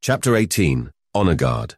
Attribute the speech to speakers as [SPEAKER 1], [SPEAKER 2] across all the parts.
[SPEAKER 1] Chapter 18, Honor Guard.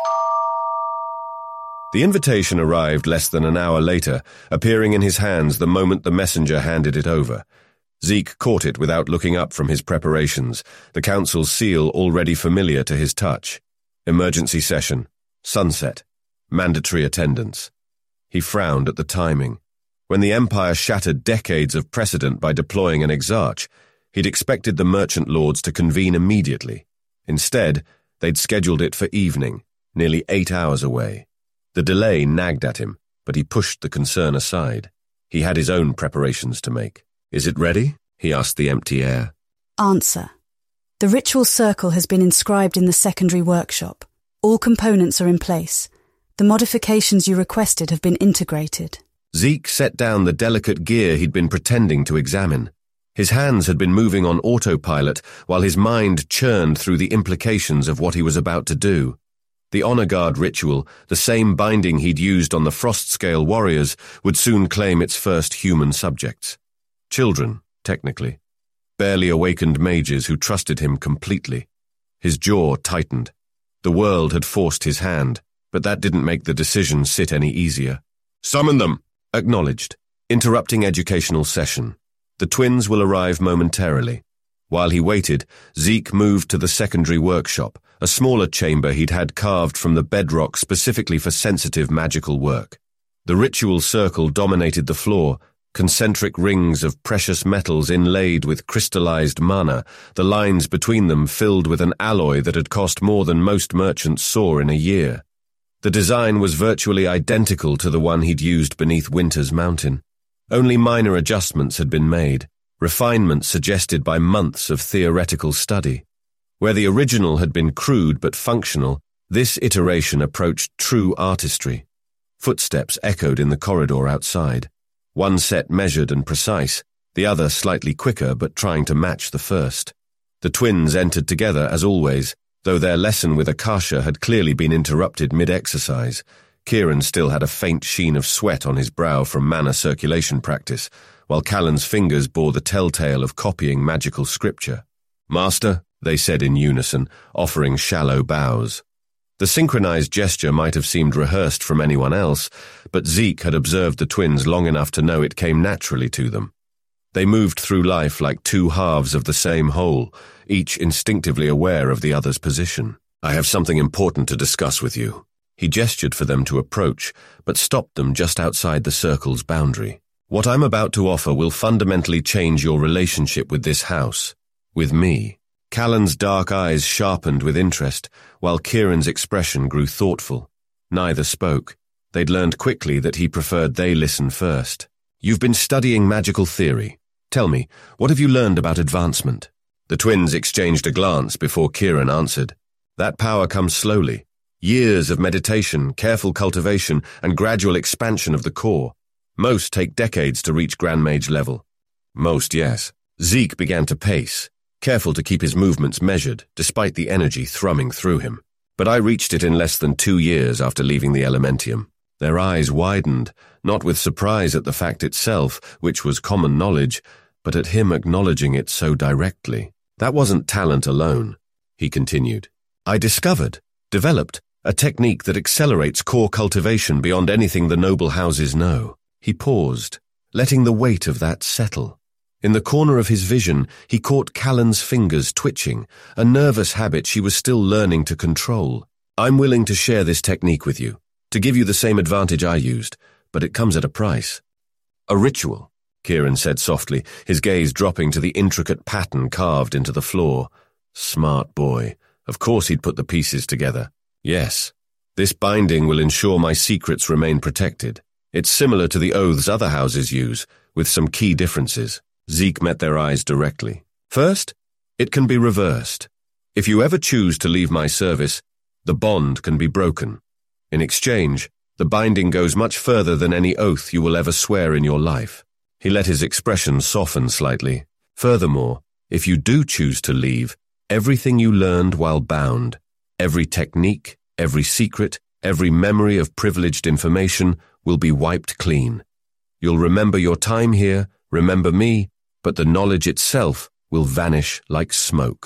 [SPEAKER 1] The invitation arrived less than an hour later, appearing in his hands the moment the messenger handed it over. Zeke caught it without looking up from his preparations, the council's seal already familiar to his touch. Emergency session, sunset, mandatory attendance. He frowned at the timing. When the Empire shattered decades of precedent by deploying an exarch, he'd expected the merchant lords to convene immediately. Instead, they'd scheduled it for evening, nearly 8 hours away. The delay nagged at him, but he pushed the concern aside. He had his own preparations to make. "Is it ready?" he asked the empty air.
[SPEAKER 2] Answer. The ritual circle has been inscribed in the secondary workshop. All components are in place. The modifications you requested have been integrated.
[SPEAKER 1] Zeke set down the delicate gear he'd been pretending to examine. His hands had been moving on autopilot while his mind churned through the implications of what he was about to do. The Honor Guard ritual, the same binding he'd used on the Frostscale warriors, would soon claim its first human subjects. Children, technically. Barely awakened mages who trusted him completely. His jaw tightened. The world had forced his hand, but that didn't make the decision sit any easier. "Summon them!" Acknowledged. Interrupting educational session. The twins will arrive momentarily. While he waited, Zeke moved to the secondary workshop, a smaller chamber he'd had carved from the bedrock specifically for sensitive magical work. The ritual circle dominated the floor, concentric rings of precious metals inlaid with crystallized mana, the lines between them filled with an alloy that had cost more than most merchants saw in a year. The design was virtually identical to the one he'd used beneath Winter's Mountain. Only minor adjustments had been made, refinements suggested by months of theoretical study. Where the original had been crude but functional, this iteration approached true artistry. Footsteps echoed in the corridor outside. One set measured and precise, the other slightly quicker but trying to match the first. The twins entered together as always, though their lesson with Akasha had clearly been interrupted mid-exercise. Kieran still had a faint sheen of sweat on his brow from mana circulation practice, while Callan's fingers bore the telltale of copying magical scripture. "Master," they said in unison, offering shallow bows. The synchronized gesture might have seemed rehearsed from anyone else, but Zeke had observed the twins long enough to know it came naturally to them. They moved through life like two halves of the same whole, each instinctively aware of the other's position. "I have something important to discuss with you." He gestured for them to approach, but stopped them just outside the circle's boundary. "What I'm about to offer will fundamentally change your relationship with this house, with me." Callan's dark eyes sharpened with interest, while Kieran's expression grew thoughtful. Neither spoke. They'd learned quickly that he preferred they listen first. "You've been studying magical theory. Tell me, what have you learned about advancement?" The twins exchanged a glance before Kieran answered. "That power comes slowly. Years of meditation, careful cultivation, and gradual expansion of the core. Most take decades to reach Grand Mage level." "Most, yes." Zeke began to pace, careful to keep his movements measured, despite the energy thrumming through him. "But I reached it in less than 2 years after leaving the Elementium." Their eyes widened, not with surprise at the fact itself, which was common knowledge, but at him acknowledging it so directly. "That wasn't talent alone," he continued. "I developed, a technique that accelerates core cultivation beyond anything the noble houses know." He paused, letting the weight of that settle. In the corner of his vision, he caught Callan's fingers twitching, a nervous habit she was still learning to control. "I'm willing to share this technique with you, to give you the same advantage I used, but it comes at a price." "A ritual," Kieran said softly, his gaze dropping to the intricate pattern carved into the floor. Smart boy. Of course he'd put the pieces together. "Yes. This binding will ensure my secrets remain protected. It's similar to the oaths other houses use, with some key differences." Zeke met their eyes directly. "First, it can be reversed. If you ever choose to leave my service, the bond can be broken. In exchange, the binding goes much further than any oath you will ever swear in your life." He let his expression soften slightly. "Furthermore, if you do choose to leave, everything you learned while bound, every technique, every secret, every memory of privileged information will be wiped clean. You'll remember your time here, remember me, but the knowledge itself will vanish like smoke."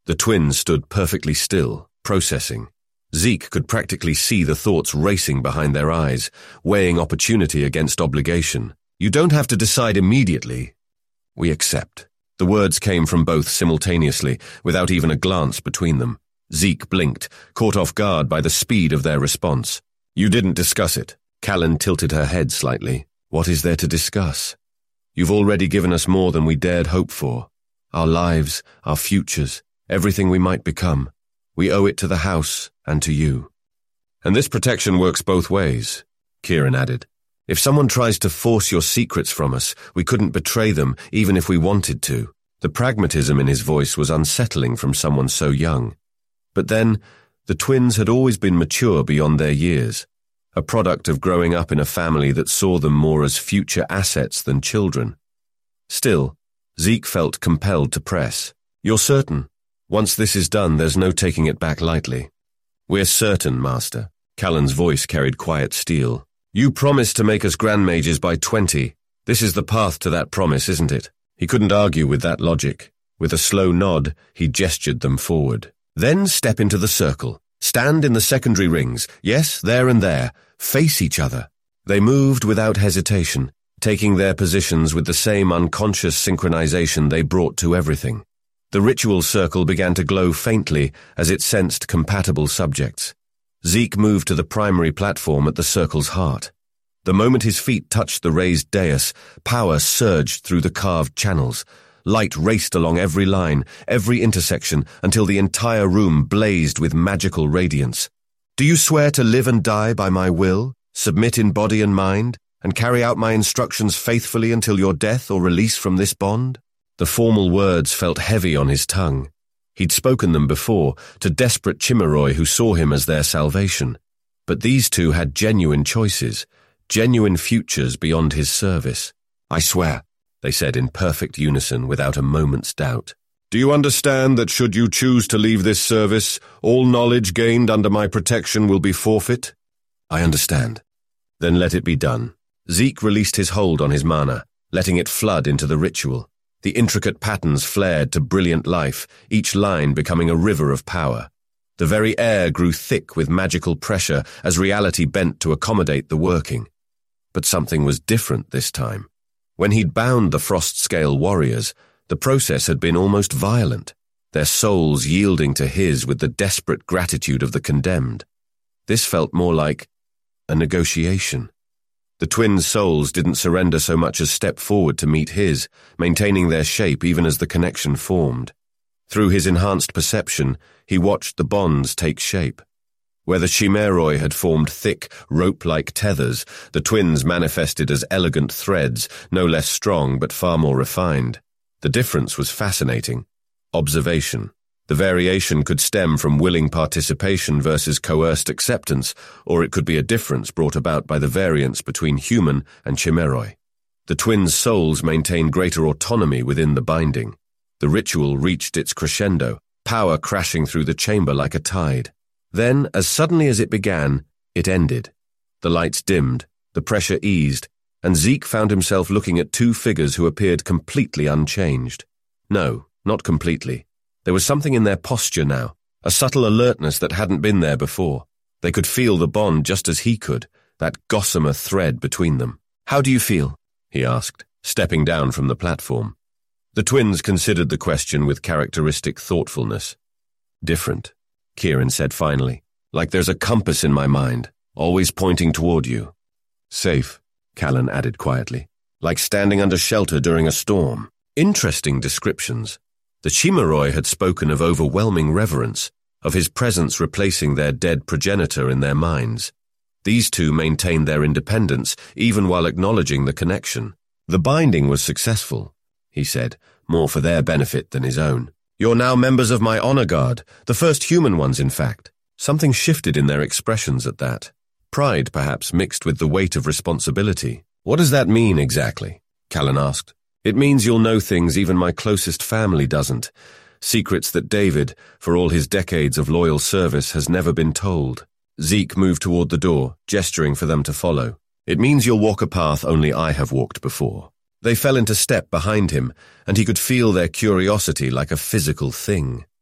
[SPEAKER 1] The twins stood perfectly still, processing. Zeke could practically see the thoughts racing behind their eyes, weighing opportunity against obligation. You don't have to decide immediately. We accept. The words came from both simultaneously, without even a glance between them. Zeke blinked, caught off guard by the speed of their response. You didn't discuss it. Callan tilted her head slightly. What is there to discuss? You've already given us more than we dared hope for. Our lives, our futures, everything we might become. We owe it to the house and to you. And this protection works both ways, Kieran added. If someone tries to force your secrets from us, we couldn't betray them even if we wanted to. The pragmatism in his voice was unsettling from someone so young. But then, the twins had always been mature beyond their years, a product of growing up in a family that saw them more as future assets than children. Still, Zeke felt compelled to press. You're certain? Once this is done, there's no taking it back lightly. We're certain, Master. Callan's voice carried quiet steel. You promised to make us Grand Mages by 20. This is the path to that promise, isn't it? He couldn't argue with that logic. With a slow nod, he gestured them forward. Then step into the circle. Stand in the secondary rings. Yes, there and there. Face each other. They moved without hesitation, taking their positions with the same unconscious synchronization they brought to everything. The ritual circle began to glow faintly as it sensed compatible subjects. Zeke moved to the primary platform at the circle's heart. The moment his feet touched the raised dais, power surged through the carved channels. Light raced along every line, every intersection, until the entire room blazed with magical radiance. Do you swear to live and die by my will, submit in body and mind, and carry out my instructions faithfully until your death or release from this bond? The formal words felt heavy on his tongue. He'd spoken them before, to desperate Chimaroi who saw him as their salvation. But these two had genuine choices, genuine futures beyond his service. I swear, they said in perfect unison without a moment's doubt. Do you understand that should you choose to leave this service, all knowledge gained under my protection will be forfeit? I understand. Then let it be done. Zeke released his hold on his mana, letting it flood into the ritual. The intricate patterns flared to brilliant life, each line becoming a river of power. The very air grew thick with magical pressure as reality bent to accommodate the working. But something was different this time. When he'd bound the Frostscale warriors, the process had been almost violent, their souls yielding to his with the desperate gratitude of the condemned. This felt more like a negotiation. The twins' souls didn't surrender so much as step forward to meet his, maintaining their shape even as the connection formed. Through his enhanced perception, he watched the bonds take shape. Where the Chimaroi had formed thick, rope-like tethers, the twins manifested as elegant threads, no less strong but far more refined. The difference was fascinating. Observation. The variation could stem from willing participation versus coerced acceptance, or it could be a difference brought about by the variance between human and Chimaroi. The twins' souls maintained greater autonomy within the binding. The ritual reached its crescendo, power crashing through the chamber like a tide. Then, as suddenly as it began, it ended. The lights dimmed, the pressure eased, and Zeke found himself looking at two figures who appeared completely unchanged. No, not completely. There was something in their posture now, a subtle alertness that hadn't been there before. They could feel the bond just as he could, that gossamer thread between them. How do you feel? He asked, stepping down from the platform. The twins considered the question with characteristic thoughtfulness. Different, Kieran said finally, like there's a compass in my mind, always pointing toward you. Safe, Callan added quietly, like standing under shelter during a storm. Interesting descriptions. The Chimaroi had spoken of overwhelming reverence, of his presence replacing their dead progenitor in their minds. These two maintained their independence, even while acknowledging the connection. The binding was successful, he said, more for their benefit than his own. You're now members of my honor guard, the first human ones, in fact. Something shifted in their expressions at that. Pride, perhaps, mixed with the weight of responsibility. What does that mean, exactly? Callan asked. It means you'll know things even my closest family doesn't. Secrets that David, for all his decades of loyal service, has never been told. Zeke moved toward the door, gesturing for them to follow. It means you'll walk a path only I have walked before. They fell into step behind him, and he could feel their curiosity like a physical thing.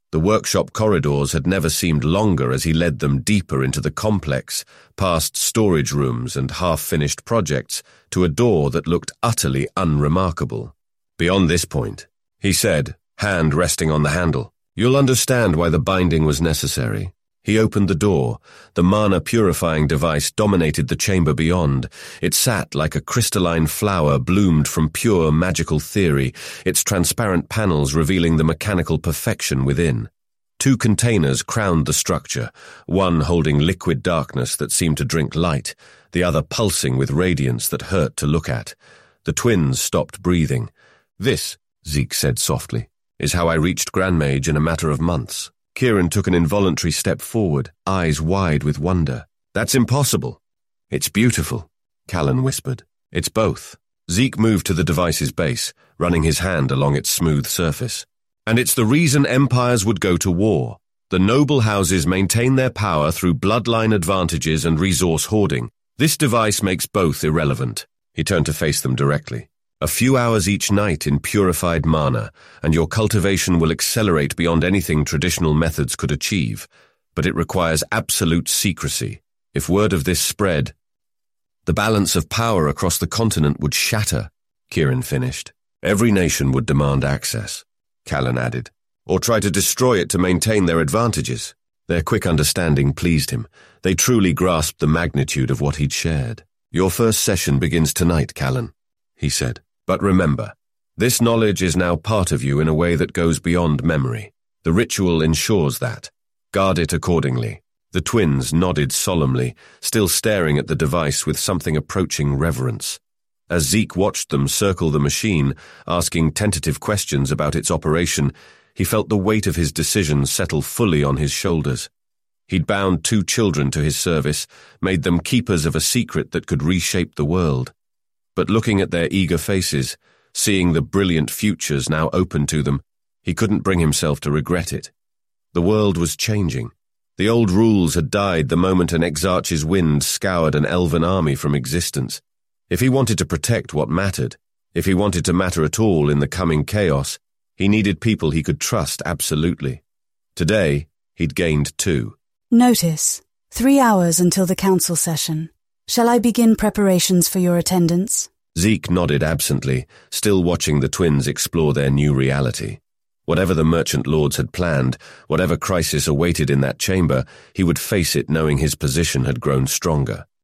[SPEAKER 1] The workshop corridors had never seemed longer as he led them deeper into the complex, past storage rooms and half-finished projects, to a door that looked utterly unremarkable. "Beyond this point," he said, hand resting on the handle, "you'll understand why the binding was necessary." He opened the door. The mana-purifying device dominated the chamber beyond. It sat like a crystalline flower bloomed from pure magical theory, its transparent panels revealing the mechanical perfection within. 2 containers crowned the structure, one holding liquid darkness that seemed to drink light, the other pulsing with radiance that hurt to look at. The twins stopped breathing. "This," Zeke said softly, "is how I reached Grandmage in a matter of months." Kieran took an involuntary step forward, eyes wide with wonder. "That's impossible." "It's beautiful," Callan whispered. "It's both." Zeke moved to the device's base, running his hand along its smooth surface. "And it's the reason empires would go to war. The noble houses maintain their power through bloodline advantages and resource hoarding. This device makes both irrelevant." He turned to face them directly. "A few hours each night in purified mana, and your cultivation will accelerate beyond anything traditional methods could achieve, but it requires absolute secrecy. If word of this spread, the balance of power across the continent would shatter," Kieran finished. "Every nation would demand access," Callan added, "or try to destroy it to maintain their advantages." Their quick understanding pleased him. They truly grasped the magnitude of what he'd shared. "Your first session begins tonight, Callan," he said. "But remember, this knowledge is now part of you in a way that goes beyond memory. The ritual ensures that. Guard it accordingly." The twins nodded solemnly, still staring at the device with something approaching reverence. As Zeke watched them circle the machine, asking tentative questions about its operation, he felt the weight of his decision settle fully on his shoulders. He'd bound 2 children to his service, made them keepers of a secret that could reshape the world. But looking at their eager faces, seeing the brilliant futures now open to them, he couldn't bring himself to regret it. The world was changing. The old rules had died the moment an Exarch's wind scoured an elven army from existence. If he wanted to protect what mattered, if he wanted to matter at all in the coming chaos, he needed people he could trust absolutely. Today, he'd gained 2.
[SPEAKER 2] Notice: 3 hours until the council session. Shall I begin preparations for your attendance?
[SPEAKER 1] Zeke nodded absently, still watching the twins explore their new reality. Whatever the merchant lords had planned, whatever crisis awaited in that chamber, he would face it knowing his position had grown stronger.